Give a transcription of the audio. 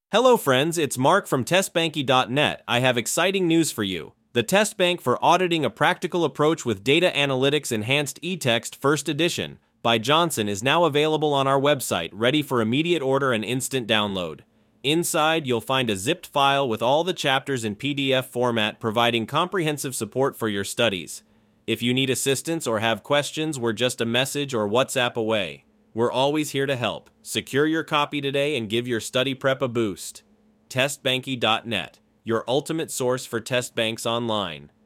Hello friends, it's Mark from TestBanky.net. I have exciting news for you. The Test Bank for Auditing a Practical Approach with Data Analytics Enhanced eText First Edition by Johnson is now available on our website, ready for immediate order and instant download. Inside, you'll find a zipped file with all the chapters in PDF format, providing comprehensive support for your studies. If you need assistance or have questions, we're just a message or WhatsApp away. We're always here to help. Secure your copy today and give your study prep a boost. TestBanky.net, your ultimate source for test banks online.